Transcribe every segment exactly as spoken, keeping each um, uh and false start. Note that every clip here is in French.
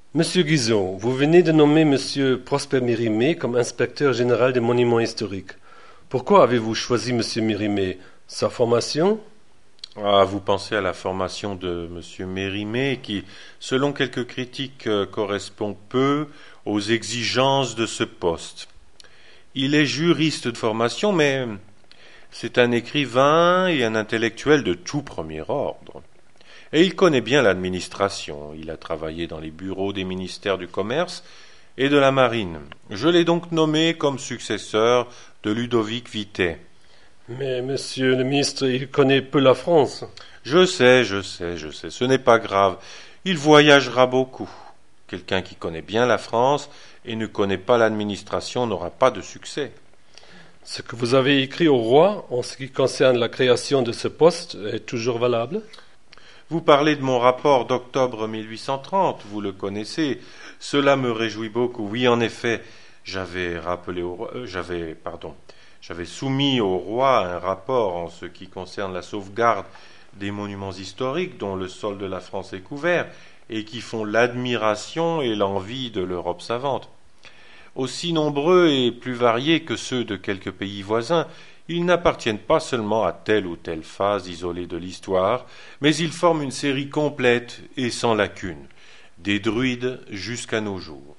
Monsieur Guizot, vous venez de nommer Monsieur Prosper Mérimée comme inspecteur général des monuments historiques. Pourquoi avez-vous choisi Monsieur Mérimée? Sa formation? Ah, vous pensez à la formation de Monsieur Mérimée qui, selon quelques critiques, euh, correspond peu aux exigences de ce poste. Il est juriste de formation, mais c'est un écrivain et un intellectuel de tout premier ordre. Et il connaît bien l'administration. Il a travaillé dans les bureaux des ministères du Commerce et de la Marine. Je l'ai donc nommé comme successeur de Ludovic Vitet. Mais Monsieur le ministre, il connaît peu la France. Je sais, je sais, je sais, ce n'est pas grave. Il voyagera beaucoup. Quelqu'un qui connaît bien la France et ne connaît pas l'administration n'aura pas de succès. Ce que vous avez écrit au roi en ce qui concerne la création de ce poste est toujours valable? Vous parlez de mon rapport d'octobre mille huit cent trente, vous le connaissez. Cela me réjouit beaucoup. Oui, en effet, j'avais rappelé au roi, euh, j'avais, pardon, j'avais soumis au roi un rapport en ce qui concerne la sauvegarde des monuments historiques dont le sol de la France est couvert et qui font l'admiration et l'envie de l'Europe savante. Aussi nombreux et plus variés que ceux de quelques pays voisins, ils n'appartiennent pas seulement à telle ou telle phase isolée de l'histoire, mais ils forment une série complète et sans lacune, des Druides jusqu'à nos jours.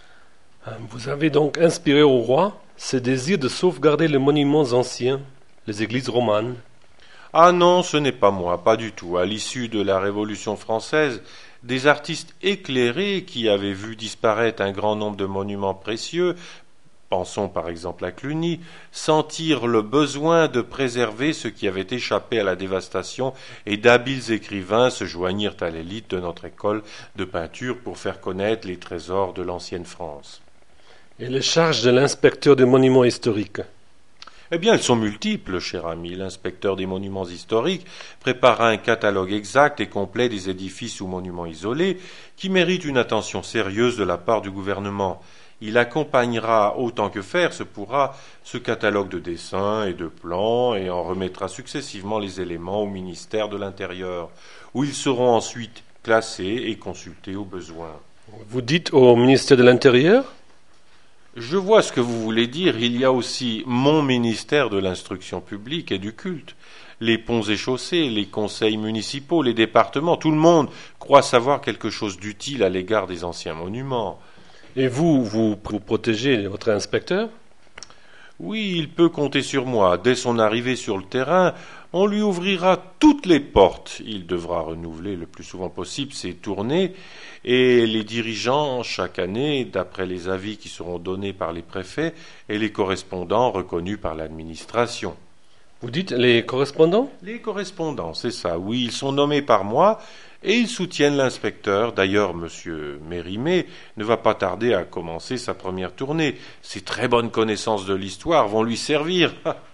Vous avez donc inspiré au roi ce désir de sauvegarder les monuments anciens, les églises romanes. Ah non, ce n'est pas moi, pas du tout. À l'issue de la Révolution française, des artistes éclairés qui avaient vu disparaître un grand nombre de monuments précieux, pensons par exemple à Cluny, sentirent le besoin de préserver ce qui avait échappé à la dévastation et d'habiles écrivains se joignirent à l'élite de notre école de peinture pour faire connaître les trésors de l'ancienne France. Et les charges de l'inspecteur des monuments historiques? Eh bien, elles sont multiples, cher ami. L'inspecteur des monuments historiques préparera un catalogue exact et complet des édifices ou monuments isolés qui méritent une attention sérieuse de la part du gouvernement. Il accompagnera autant que faire se pourra ce catalogue de dessins et de plans et en remettra successivement les éléments au ministère de l'Intérieur, où ils seront ensuite classés et consultés au besoin. Vous dites au ministère de l'Intérieur? Je vois ce que vous voulez dire. Il y a aussi mon ministère de l'instruction publique et du culte. Les ponts et chaussées, les conseils municipaux, les départements, tout le monde croit savoir quelque chose d'utile à l'égard des anciens monuments. Et vous, vous, vous protégez votre inspecteur? Oui, il peut compter sur moi. Dès son arrivée sur le terrain, on lui ouvrira toutes les portes. Il devra renouveler le plus souvent possible ses tournées et les dirigeants chaque année, d'après les avis qui seront donnés par les préfets et les correspondants reconnus par l'administration. Vous dites les correspondants? Les correspondants, c'est ça. Oui, ils sont nommés par moi et ils soutiennent l'inspecteur. D'ailleurs, M. Mérimée ne va pas tarder à commencer sa première tournée. Ses très bonnes connaissances de l'histoire vont lui servir.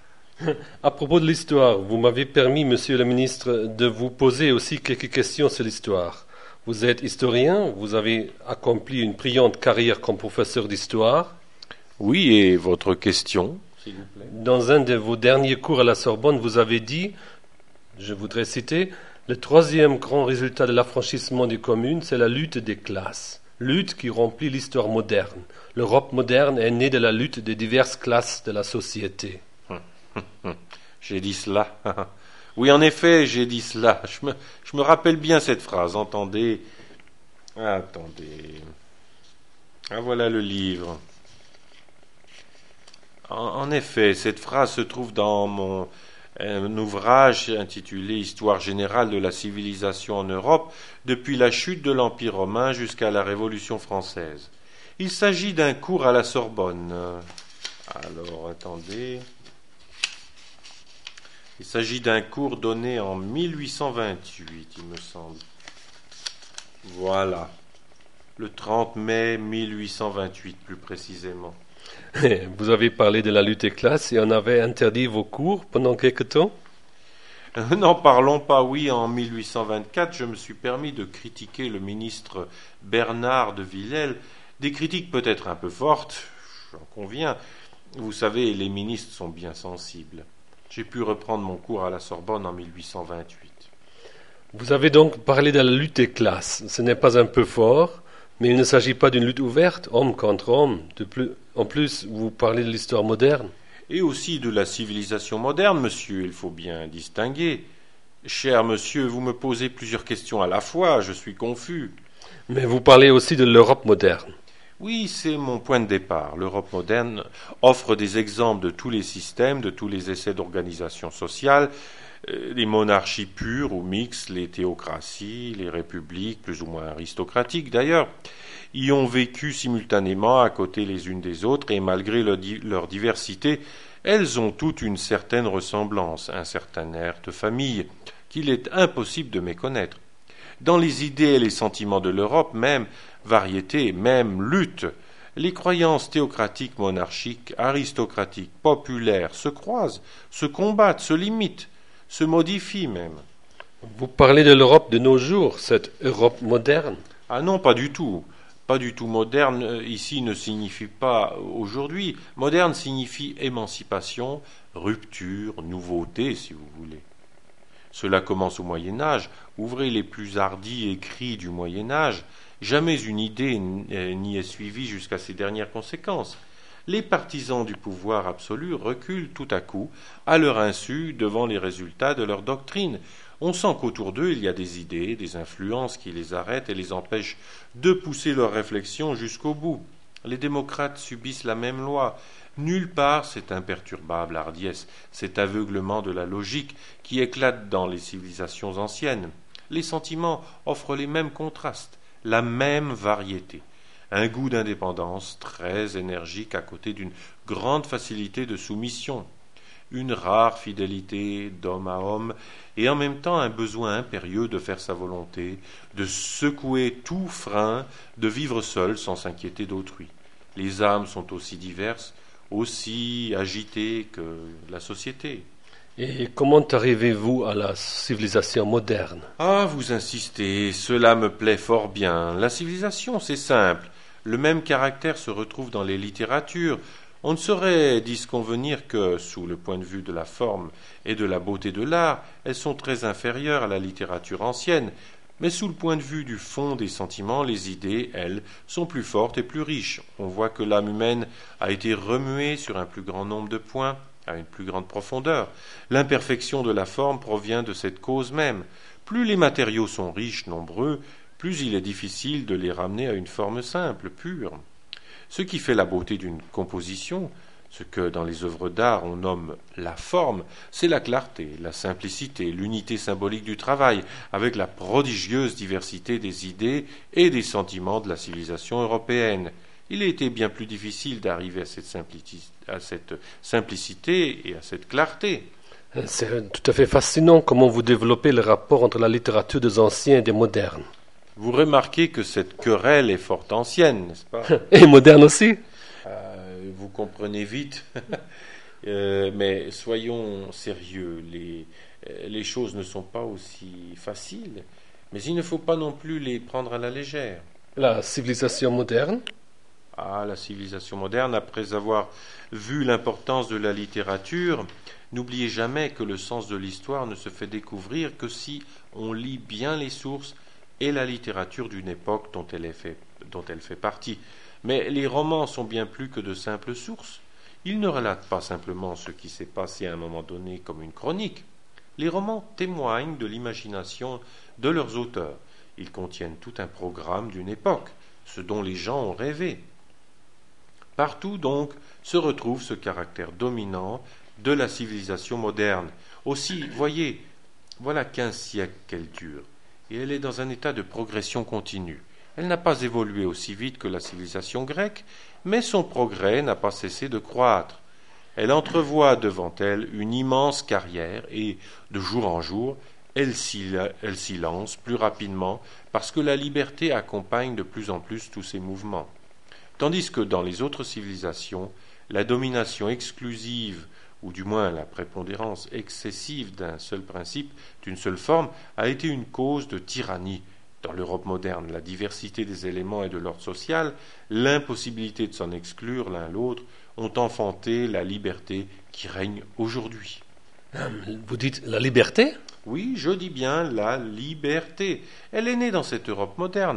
À propos de l'histoire, vous m'avez permis, monsieur le ministre, de vous poser aussi quelques questions sur l'histoire. Vous êtes historien, vous avez accompli une brillante carrière comme professeur d'histoire. Oui, et votre question, s'il vous plaît? Dans un de vos derniers cours à la Sorbonne, vous avez dit, je voudrais citer, le troisième grand résultat de l'affranchissement des communes, c'est la lutte des classes. Lutte qui remplit l'histoire moderne. L'Europe moderne est née de la lutte des diverses classes de la société. J'ai dit cela. Oui, en effet, j'ai dit cela. Je me, je me rappelle bien cette phrase. Entendez. Attendez. Ah, voilà le livre. En, en effet, cette phrase se trouve dans mon un ouvrage intitulé Histoire générale de la civilisation en Europe depuis la chute de l'Empire romain jusqu'à la Révolution française. Il s'agit d'un cours à la Sorbonne. Alors, attendez. Il s'agit d'un cours donné en mille huit cent vingt-huit, il me semble. Voilà. Le trente mai mille huit cent vingt-huit, plus précisément. Vous avez parlé de la lutte des classes et on avait interdit vos cours pendant quelque temps? Euh, N'en parlons pas, oui. En mille huit cent vingt-quatre, je me suis permis de critiquer le ministre Bernard de Villèle. Des critiques peut-être un peu fortes, j'en conviens. Vous savez, les ministres sont bien sensibles. J'ai pu reprendre mon cours à la Sorbonne en mille huit cent vingt-huit. Vous avez donc parlé de la lutte des classes. Ce n'est pas un peu fort, Mais il ne s'agit pas d'une lutte ouverte, homme contre homme. De plus, en plus, vous parlez de l'histoire moderne. Et aussi de la civilisation moderne, monsieur, il faut bien distinguer. Cher monsieur, vous me posez plusieurs questions à la fois, je suis confus. Mais vous parlez aussi de l'Europe moderne. Oui, c'est mon point de départ. L'Europe moderne offre des exemples de tous les systèmes, de tous les essais d'organisation sociale, euh, les monarchies pures ou mixtes, les théocraties, les républiques, plus ou moins aristocratiques d'ailleurs, y ont vécu simultanément à côté les unes des autres, et malgré leur, di- leur diversité, elles ont toutes une certaine ressemblance, un certain air de famille, qu'il est impossible de méconnaître. Dans les idées et les sentiments de l'Europe, même variété, même lutte, les croyances théocratiques, monarchiques, aristocratiques, populaires se croisent, se combattent, se limitent, se modifient même. Vous parlez de l'Europe de nos jours, cette Europe moderne. Ah non, pas du tout. Pas du tout moderne, euh, ici ne signifie pas aujourd'hui. Moderne signifie émancipation, rupture, nouveauté, si vous voulez. Cela commence au Moyen Âge. Ouvrez les plus hardis écrits du Moyen Âge. Jamais une idée n'y est suivie jusqu'à ses dernières conséquences. Les partisans du pouvoir absolu reculent tout à coup, à leur insu, devant les résultats de leur doctrine. On sent qu'autour d'eux, il y a des idées, des influences qui les arrêtent et les empêchent de pousser leurs réflexions jusqu'au bout. Les démocrates subissent la même loi. Nulle part cette imperturbable hardiesse, cet aveuglement de la logique qui éclate dans les civilisations anciennes. Les sentiments offrent les mêmes contrastes, la même variété. Un goût d'indépendance très énergique à côté d'une grande facilité de soumission, une rare fidélité d'homme à homme, et en même temps un besoin impérieux de faire sa volonté, de secouer tout frein, de vivre seul sans s'inquiéter d'autrui. Les âmes sont aussi diverses, aussi agitées que la société. Et comment arrivez-vous à la civilisation moderne? Ah, vous insistez, cela me plaît fort bien. La civilisation, c'est simple. Le même caractère se retrouve dans les littératures. On ne saurait disconvenir que, sous le point de vue de la forme et de la beauté de l'art, elles sont très inférieures à la littérature ancienne, mais sous le point de vue du fond des sentiments, les idées, elles, sont plus fortes et plus riches. On voit que l'âme humaine a été remuée sur un plus grand nombre de points, à une plus grande profondeur. L'imperfection de la forme provient de cette cause même. Plus les matériaux sont riches, nombreux, plus il est difficile de les ramener à une forme simple, pure. Ce qui fait la beauté d'une composition, ce que dans les œuvres d'art on nomme la forme, c'est la clarté, la simplicité, l'unité symbolique du travail, avec la prodigieuse diversité des idées et des sentiments de la civilisation européenne. Il a été bien plus difficile d'arriver à cette, simplicité, à cette simplicité et à cette clarté. C'est tout à fait fascinant comment vous développez le rapport entre la littérature des anciens et des modernes. Vous remarquez que cette querelle est fort ancienne, n'est-ce pas? Et moderne aussi? Euh, vous comprenez vite. euh, mais soyons sérieux, les, les choses ne sont pas aussi faciles, mais il ne faut pas non plus les prendre à la légère. La civilisation moderne? Ah, la civilisation moderne, après avoir vu l'importance de la littérature, n'oubliez jamais que le sens de l'histoire ne se fait découvrir que si on lit bien les sources et la littérature d'une époque dont elle, est fait, dont elle fait partie. Mais les romans sont bien plus que de simples sources. Ils ne relatent pas simplement ce qui s'est passé à un moment donné comme une chronique. Les romans témoignent de l'imagination de leurs auteurs. Ils contiennent tout un programme d'une époque, ce dont les gens ont rêvé. Partout donc se retrouve ce caractère dominant de la civilisation moderne. Aussi, voyez, voilà quinze siècles qu'elle dure, et elle est dans un état de progression continue. Elle n'a pas évolué aussi vite que la civilisation grecque, mais son progrès n'a pas cessé de croître. Elle entrevoit devant elle une immense carrière, et, de jour en jour, elle s'y, elle s'y lance plus rapidement, parce que la liberté accompagne de plus en plus tous ses mouvements. Tandis que dans les autres civilisations, la domination exclusive, ou du moins la prépondérance excessive d'un seul principe, d'une seule forme, a été une cause de tyrannie. Dans l'Europe moderne, la diversité des éléments et de l'ordre social, l'impossibilité de s'en exclure l'un l'autre, ont enfanté la liberté qui règne aujourd'hui. Vous dites la liberté? Oui, je dis bien la liberté. Elle est née dans cette Europe moderne,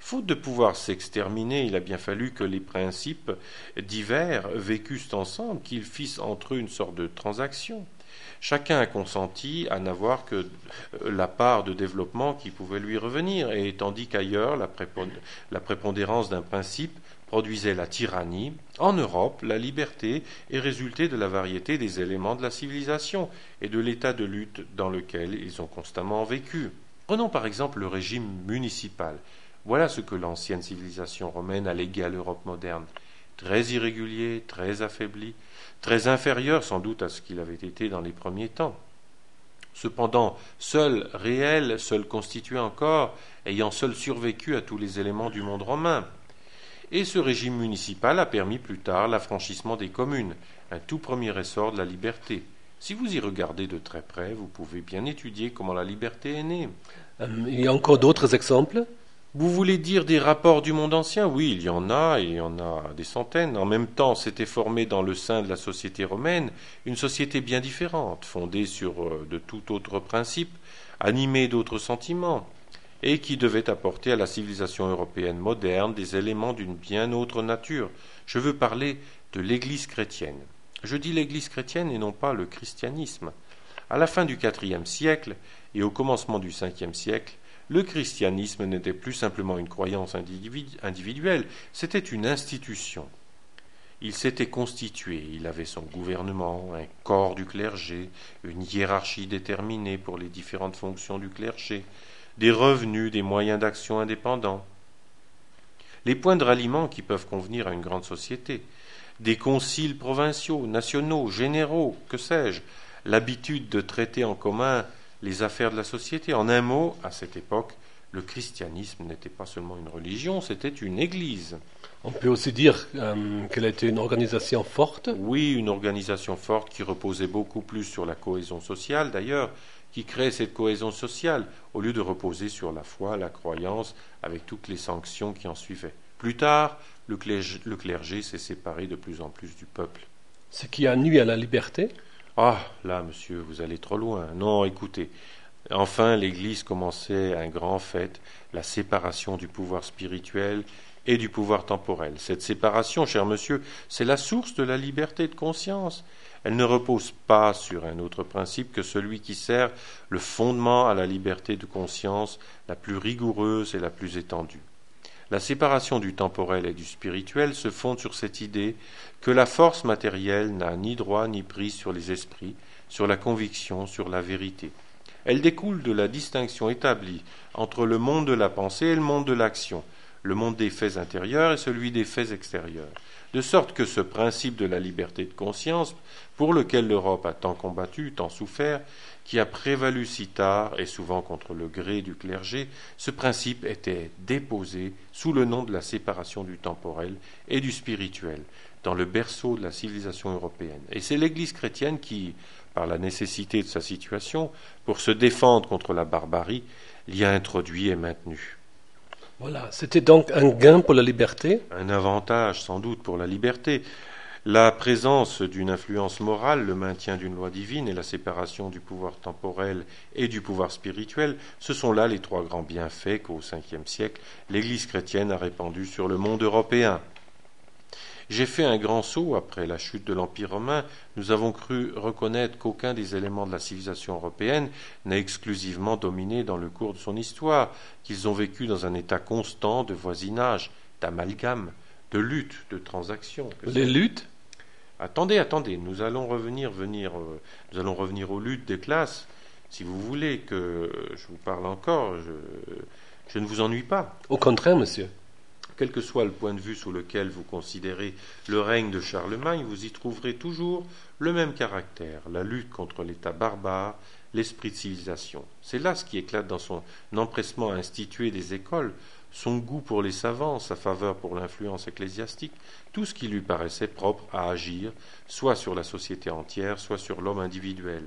Faute de pouvoir s'exterminer, il a bien fallu que les principes divers vécussent ensemble, qu'ils fissent entre eux une sorte de transaction. Chacun a consenti à n'avoir que la part de développement qui pouvait lui revenir, et tandis qu'ailleurs la, prépond- la prépondérance d'un principe produisait la tyrannie, en Europe, la liberté est résultée de la variété des éléments de la civilisation et de l'état de lutte dans lequel ils ont constamment vécu. Prenons par exemple le régime municipal. Voilà ce que l'ancienne civilisation romaine a légué à l'Europe moderne. Très irrégulier, très affaibli, très inférieur sans doute à ce qu'il avait été dans les premiers temps. Cependant, seul réel, seul constitué encore, ayant seul survécu à tous les éléments du monde romain. Et ce régime municipal a permis plus tard l'affranchissement des communes, un tout premier essor de la liberté. Si vous y regardez de très près, vous pouvez bien étudier comment la liberté est née. Euh, il y a encore d'autres exemples? Vous voulez dire des rapports du monde ancien? Oui, il y en a, et il y en a des centaines. En même temps, s'était formée dans le sein de la société romaine une société bien différente, fondée sur euh, de tout autre principe, animée d'autres sentiments, et qui devait apporter à la civilisation européenne moderne des éléments d'une bien autre nature. Je veux parler de l'Église chrétienne. Je dis l'Église chrétienne et non pas le christianisme. À la fin du quatrième siècle et au commencement du cinquième siècle, le christianisme n'était plus simplement une croyance individuelle, c'était une institution. Il s'était constitué, il avait son gouvernement, un corps du clergé, une hiérarchie déterminée pour les différentes fonctions du clergé, des revenus, des moyens d'action indépendants, les points de ralliement qui peuvent convenir à une grande société, des conciles provinciaux, nationaux, généraux, que sais-je, l'habitude de traiter en commun les affaires de la société. En un mot, à cette époque, le christianisme n'était pas seulement une religion, c'était une église. On peut aussi dire euh, qu'elle était une organisation forte. Oui, une organisation forte qui reposait beaucoup plus sur la cohésion sociale, d'ailleurs, qui créait cette cohésion sociale, au lieu de reposer sur la foi, la croyance, avec toutes les sanctions qui en suivaient. Plus tard, le clergé, le clergé s'est séparé de plus en plus du peuple. Ce qui a nui à la liberté. Ah, là, monsieur, vous allez trop loin. Non, écoutez. Enfin, l'Église commençait un grand fait, la séparation du pouvoir spirituel et du pouvoir temporel. Cette séparation, cher monsieur, c'est la source de la liberté de conscience. Elle ne repose pas sur un autre principe que celui qui sert le fondement à la liberté de conscience la plus rigoureuse et la plus étendue. La séparation du temporel et du spirituel se fonde sur cette idée que la force matérielle n'a ni droit ni prise sur les esprits, sur la conviction, sur la vérité. Elle découle de la distinction établie entre le monde de la pensée et le monde de l'action, le monde des faits intérieurs et celui des faits extérieurs, de sorte que ce principe de la liberté de conscience, pour lequel l'Europe a tant combattu, tant souffert, qui a prévalu si tard et souvent contre le gré du clergé, ce principe était déposé sous le nom de la séparation du temporel et du spirituel, dans le berceau de la civilisation européenne. Et c'est l'Église chrétienne qui, par la nécessité de sa situation, pour se défendre contre la barbarie, l'y a introduit et maintenu. Voilà, c'était donc un gain pour la liberté. Un avantage sans doute pour la liberté. La présence d'une influence morale, le maintien d'une loi divine et la séparation du pouvoir temporel et du pouvoir spirituel, ce sont là les trois grands bienfaits qu'au cinquième siècle, l'Église chrétienne a répandus sur le monde européen. J'ai fait un grand saut après la chute de l'Empire romain. Nous avons cru reconnaître qu'aucun des éléments de la civilisation européenne n'a exclusivement dominé dans le cours de son histoire, qu'ils ont vécu dans un état constant de voisinage, d'amalgame, de lutte, de transaction. Les luttes? Attendez, attendez, nous allons revenir, venir, euh, nous allons revenir aux luttes des classes. Si vous voulez que je vous parle encore, je, je ne vous ennuie pas. Au contraire, monsieur. Quel que soit le point de vue sous lequel vous considérez le règne de Charlemagne, vous y trouverez toujours le même caractère, la lutte contre l'État barbare, l'esprit de civilisation. C'est là ce qui éclate dans son empressement à instituer des écoles, son goût pour les savants, sa faveur pour l'influence ecclésiastique, tout ce qui lui paraissait propre à agir, soit sur la société entière, soit sur l'homme individuel.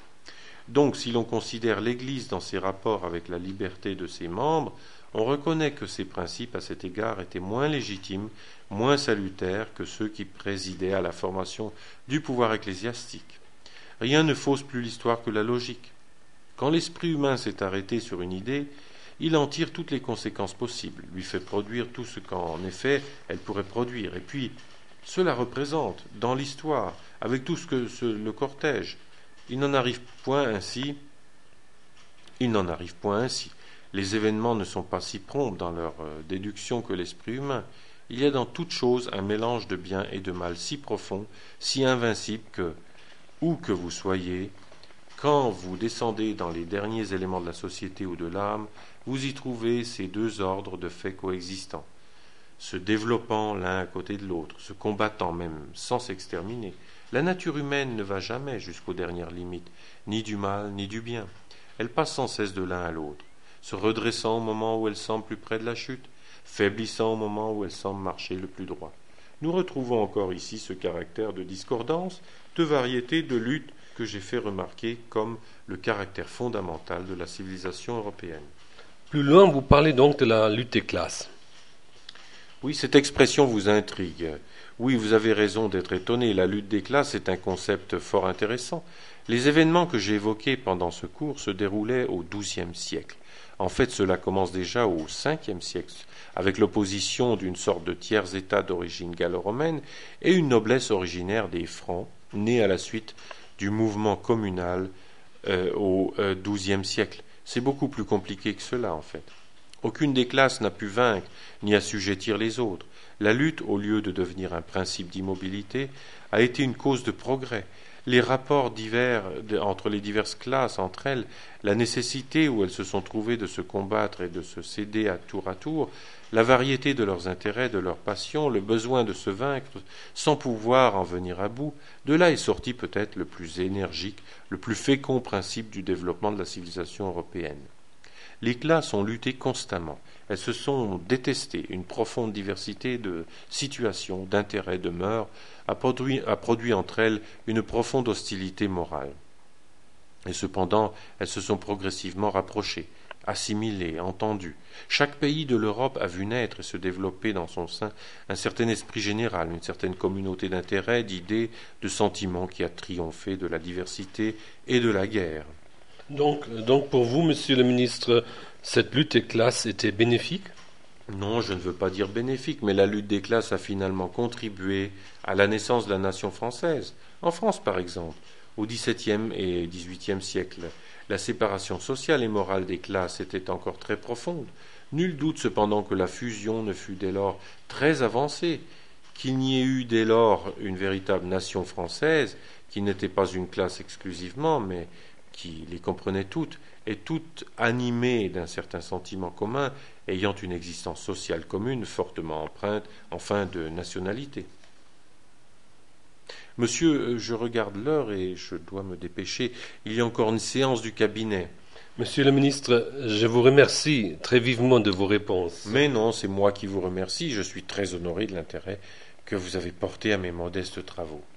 Donc, si l'on considère l'Église dans ses rapports avec la liberté de ses membres, on reconnaît que ces principes, à cet égard, étaient moins légitimes, moins salutaires que ceux qui présidaient à la formation du pouvoir ecclésiastique. Rien ne fausse plus l'histoire que la logique. Quand l'esprit humain s'est arrêté sur une idée, il en tire toutes les conséquences possibles, lui fait produire tout ce qu'en effet elle pourrait produire. Et puis, cela représente, dans l'histoire, avec tout ce que ce, le cortège, il n'en arrive point ainsi, il n'en arrive point ainsi. Les événements ne sont pas si prompts dans leur euh, déduction que l'esprit humain. Il y a dans toute chose un mélange de bien et de mal si profond, si invincible que, où que vous soyez, quand vous descendez dans les derniers éléments de la société ou de l'âme, vous y trouvez ces deux ordres de faits coexistants, se développant l'un à côté de l'autre, se combattant même sans s'exterminer. La nature humaine ne va jamais jusqu'aux dernières limites, ni du mal ni du bien. Elle passe sans cesse de l'un à l'autre, se redressant au moment où elle semble plus près de la chute, faiblissant au moment où elle semble marcher le plus droit. Nous retrouvons encore ici ce caractère de discordance, de variété, de lutte que j'ai fait remarquer comme le caractère fondamental de la civilisation européenne. Plus loin, vous parlez donc de la lutte des classes. Oui, cette expression vous intrigue. Oui, vous avez raison d'être étonné. La lutte des classes est un concept fort intéressant. Les événements que j'ai évoqués pendant ce cours se déroulaient au douzième siècle. En fait, cela commence déjà au cinquième siècle, avec l'opposition d'une sorte de tiers-état d'origine gallo-romaine et une noblesse originaire des Francs, née à la suite du mouvement communal euh, au euh, douzième siècle. C'est beaucoup plus compliqué que cela, en fait. Aucune des classes n'a pu vaincre ni assujettir les autres. La lutte, au lieu de devenir un principe d'immobilité, a été une cause de progrès. Les rapports divers de, entre les diverses classes, entre elles, la nécessité où elles se sont trouvées de se combattre et de se céder à tour à tour, la variété de leurs intérêts, de leurs passions, le besoin de se vaincre sans pouvoir en venir à bout, de là est sorti peut-être le plus énergique, le plus fécond principe du développement de la civilisation européenne. Les classes ont lutté constamment, elles se sont détestées, une profonde diversité de situations, d'intérêts, de mœurs a produit, a produit entre elles une profonde hostilité morale. Et cependant, elles se sont progressivement rapprochées, assimilées, entendues. Chaque pays de l'Europe a vu naître et se développer dans son sein un certain esprit général, une certaine communauté d'intérêts, d'idées, de sentiments qui a triomphé de la diversité et de la guerre. Donc, donc pour vous, monsieur le ministre, cette lutte des classes était bénéfique ? Non, je ne veux pas dire bénéfique, mais la lutte des classes a finalement contribué à la naissance de la nation française. En France, par exemple, au dix-septième et dix-huitième siècle, la séparation sociale et morale des classes était encore très profonde. Nul doute cependant que la fusion ne fut dès lors très avancée, qu'il n'y ait eu dès lors une véritable nation française, qui n'était pas une classe exclusivement, mais qui les comprenait toutes, et toutes animées d'un certain sentiment commun, ayant une existence sociale commune fortement empreinte, enfin, de nationalité. Monsieur, je regarde l'heure et je dois me dépêcher. Il y a encore une séance du cabinet. Monsieur le ministre, je vous remercie très vivement de vos réponses. Mais non, c'est moi qui vous remercie. Je suis très honoré de l'intérêt que vous avez porté à mes modestes travaux.